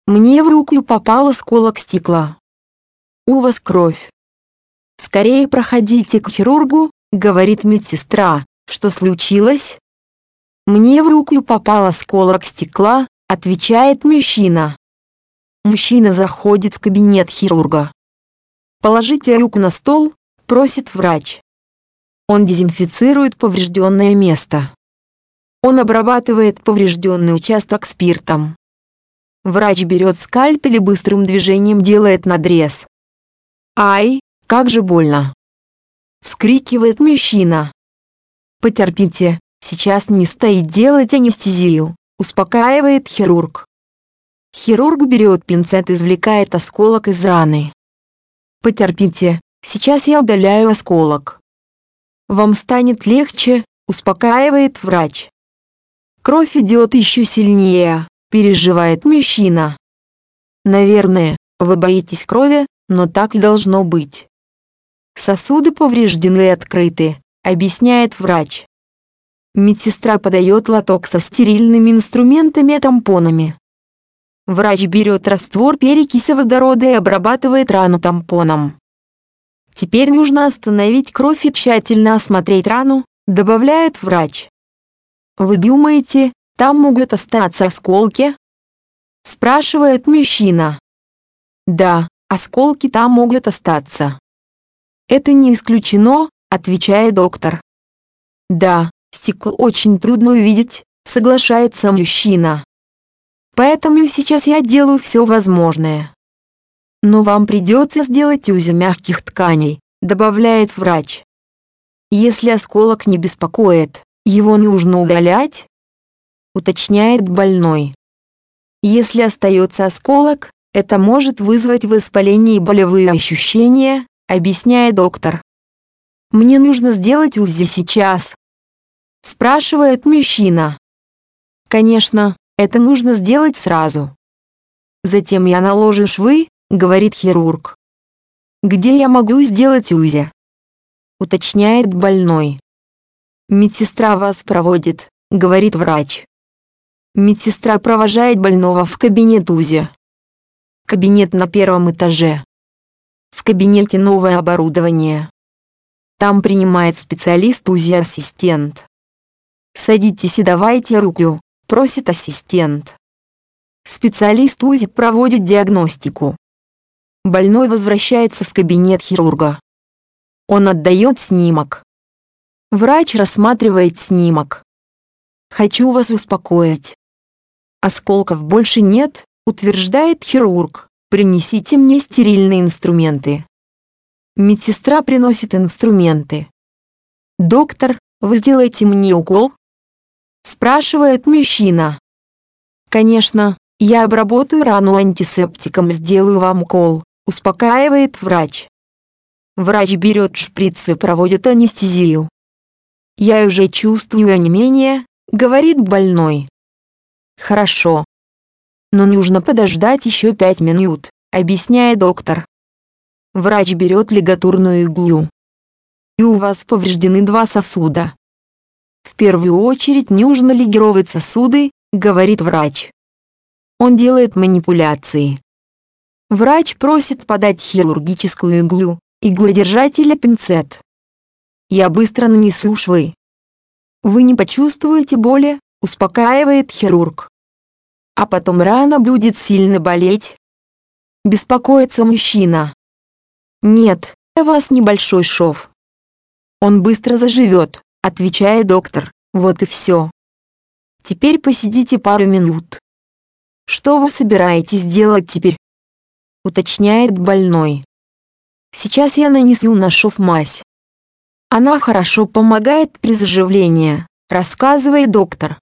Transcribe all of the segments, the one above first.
Мне в руку попал осколок стекла. У вас кровь. Скорее проходите к хирургу, говорит медсестра. Что случилось? Мне в руку попал осколок стекла, отвечает мужчина. Мужчина заходит в кабинет хирурга. Положите руку на стол, просит врач. Он дезинфицирует поврежденное место. Он обрабатывает поврежденный участок спиртом. Врач берет скальпель и быстрым движением делает надрез. «Ай, как же больно!» Вскрикивает мужчина. «Потерпите, сейчас не стоит делать анестезию», успокаивает хирург. Хирург берет пинцет и извлекает осколок из раны. «Потерпите, сейчас я удаляю осколок». «Вам станет легче», успокаивает врач. Кровь идет еще сильнее, переживает мужчина. «Наверное, вы боитесь крови, но так и должно быть. Сосуды повреждены и открыты», объясняет врач. Медсестра подает лоток со стерильными инструментами и тампонами. Врач берет раствор перекиси водорода и обрабатывает рану тампоном. «Теперь нужно остановить кровь и тщательно осмотреть рану», добавляет врач. «Вы думаете, там могут остаться осколки?» спрашивает мужчина. «Да, осколки там могут остаться». «Это не исключено», отвечает доктор. «Да, стекло очень трудно увидеть», соглашается мужчина. «Поэтому сейчас я делаю все возможное». «Но вам придется сделать УЗИ мягких тканей», добавляет врач. «Если осколок не беспокоит, его нужно удалять?» уточняет больной. «Если остается осколок, это может вызвать воспаление и болевые ощущения», объясняет доктор. «Мне нужно сделать УЗИ сейчас?» спрашивает мужчина. «Конечно, это нужно сделать сразу. Затем я наложу швы», говорит хирург. «Где я могу сделать УЗИ?» уточняет больной. «Медсестра вас проводит», говорит врач. Медсестра провожает больного в кабинет УЗИ. Кабинет на первом этаже. В кабинете новое оборудование. Там принимает специалист УЗИ-ассистент. «Садитесь и давайте руку», просит ассистент. Специалист УЗИ проводит диагностику. Больной возвращается в кабинет хирурга. Он отдает снимок. Врач рассматривает снимок. «Хочу вас успокоить. Осколков больше нет», утверждает хирург. «Принесите мне стерильные инструменты». Медсестра приносит инструменты. «Доктор, вы сделаете мне укол?» спрашивает мужчина. «Конечно, я обработаю рану антисептиком и сделаю вам укол», успокаивает врач. Врач берет шприц и проводит анестезию. «Я уже чувствую онемение», говорит больной. «Хорошо. Но нужно подождать еще 5 минут», объясняет доктор. Врач берет лигатурную иглу. «И у вас повреждены 2 сосуда. В первую очередь нужно лигировать сосуды», говорит врач. Он делает манипуляции. Врач просит подать хирургическую иглу, иглодержатель и пинцет. «Я быстро нанесу швы». «Вы не почувствуете боли», успокаивает хирург. «А потом рана будет сильно болеть?» беспокоится мужчина. «Нет, у вас небольшой шов. Он быстро заживет», отвечает доктор. «Вот и все. Теперь посидите пару минут». «Что вы собираетесь делать теперь?» уточняет больной. «Сейчас я нанесу на шов мазь. Она хорошо помогает при заживлении», рассказывает доктор.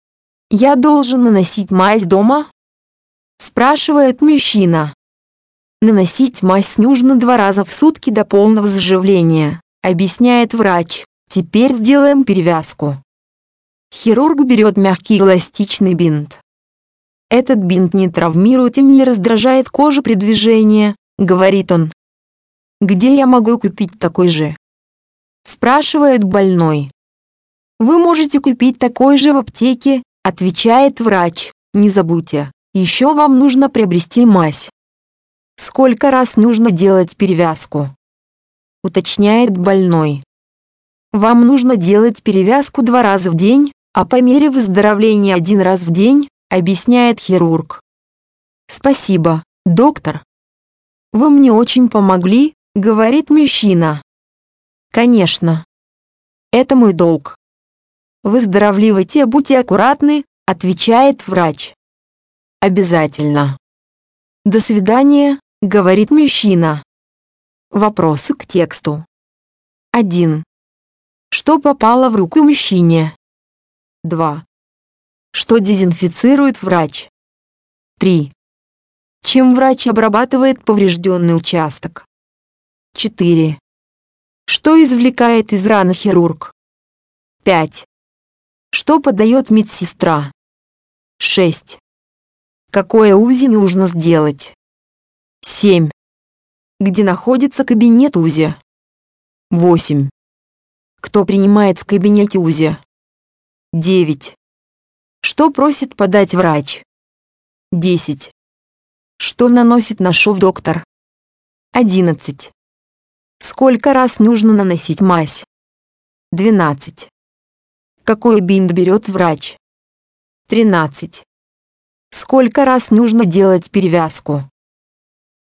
«Я должен наносить мазь дома?» спрашивает мужчина. «Наносить мазь нужно 2 раза в сутки до полного заживления», объясняет врач. «Теперь сделаем перевязку». Хирург берет мягкий эластичный бинт. «Этот бинт не травмирует и не раздражает кожу при движении», говорит он. «Где я могу купить такой же?» спрашивает больной. «Вы можете купить такой же в аптеке», отвечает врач. «Не забудьте, Еще вам нужно приобрести мазь. Сколько раз нужно делать перевязку? Уточняет больной. Вам нужно делать перевязку 2 раза в день, а по мере выздоровления 1 раз в день, объясняет хирург. Спасибо, доктор. Вы мне очень помогли, говорит мужчина. Конечно. Это мой долг. Выздоравливайте, будьте аккуратны, отвечает врач. Обязательно. До свидания, говорит мужчина. Вопросы к тексту. 1. Что попало в руку мужчине? 2. Что дезинфицирует врач? 3. Чем врач обрабатывает поврежденный участок? 4. Что извлекает из раны хирург? 5. Что подает медсестра? 6. Какое УЗИ нужно сделать? 7. Где находится кабинет УЗИ? 8. Кто принимает в кабинете УЗИ? 9. Что просит подать врач? 10. Что наносит на шов доктор? 11. Сколько раз нужно наносить мазь? 12. Какой бинт берет врач? 13. Сколько раз нужно делать перевязку?